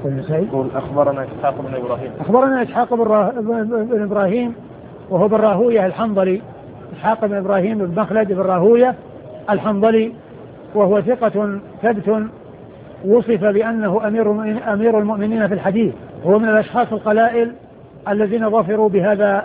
يقول أخبرنا إسحاق بن إبراهيم. أخبرنا إسحاق بن إبراهيم وهو بن راهوية الحنظلي. إسحاق بن إبراهيم بن مخلد بن راهوية الحنظلي، وهو ثقة ثبت وصف بأنه أمير المؤمنين في الحديث. هو من الأشخاص القلائل الذين ظفروا بهذا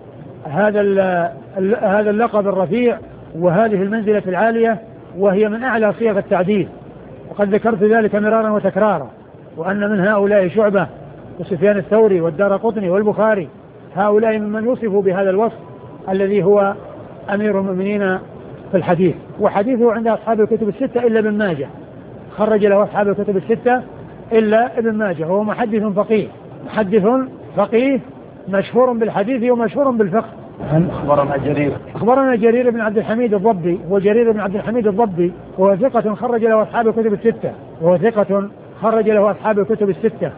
اللقب الرفيع وهذه المنزلة العالية، وهي من أعلى صيغ التعديل، وقد ذكرت ذلك مرارا وتكرارا، وأن من هؤلاء شعبة وسفيان الثوري والدارقطني والبخاري، هؤلاء ممن يوصفوا بهذا الوصف الذي هو أمير المؤمنين في الحديث. وحديثه عند أصحاب الكتب الستة إلا ابن ماجه، خرج له أصحاب الكتب الستة إلا ابن ماجه. هو محدث فقيه مشهور بالحديث ومشهور بالفقه. أخبرنا جرير بن عبد الحميد الضبي، وجرير بن عبد الحميد الضبي وهو ثقة خرج له أصحاب الكتب الستة.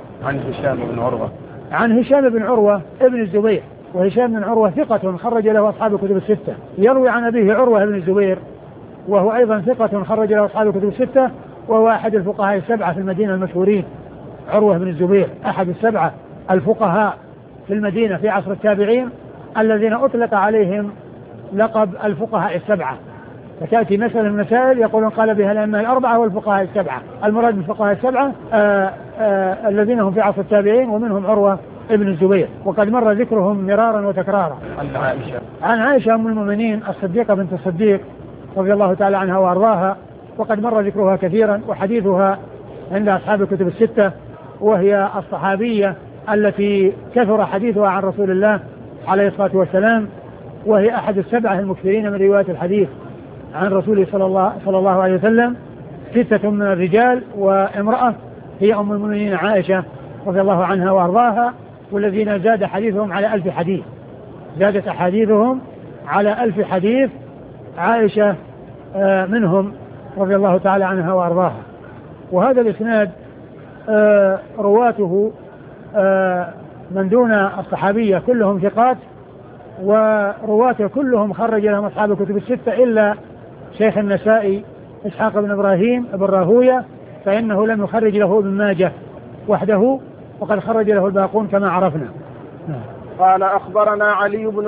عن هشام بن عروة ابن الزبير، وهشام بن عروة ثقة خرج له أصحاب الكتب الستة. يروي عن أبيه عروة بن الزبير وهو أيضا ثقة خرج له أصحاب الكتب الستة، وهو أحد الفقهاء السبعة في المدينة المشهورين. عروة بن الزبير أحد السبعة الفقهاء في المدينة في عصر التابعين الذين أطلق عليهم لقب الفقهاء السبعة. فتأتي مسألة من المسائل يقولون قال بها الأئمة الأربعة والفقهاء السبعة. المراد بالفقهاء السبعة الذين هم في عصر التابعين، ومنهم عروة ابن الزبير، وقد مر ذكرهم مرارا وتكرارا. عن عائشة أم المؤمنين الصديقة بنت الصديق رضي الله تعالى عنها وأرضاها، وقد مر ذكرها كثيرا، وحديثها عند أصحاب الكتب الستة، وهي الصحابية التي كثر حديثها عن رسول الله عليه الصلاة والسلام، وهي أحد السبعة المكثرين من رواية الحديث عن رسوله صلى الله عليه وسلم. 6 من الرجال وامرأة، هي أم المؤمنين عائشة رضي الله عنها وأرضاها، والذين زاد حديثهم على 1000 حديث، زادت أحاديثهم على 1000 حديث، عائشة منهم رضي الله تعالى عنها وأرضاها. وهذا الإسناد رواته من دون الصحابية كلهم ثقات، ورواته كلهم خرج لهم أصحاب الكتب الستة إلا شيخ النسائي إسحاق بن إبراهيم بن راهوية، فإنه لم يخرج له ابن ماجه وحده، وقد خرج له الباقون كما عرفنا. قال أخبرنا علي بن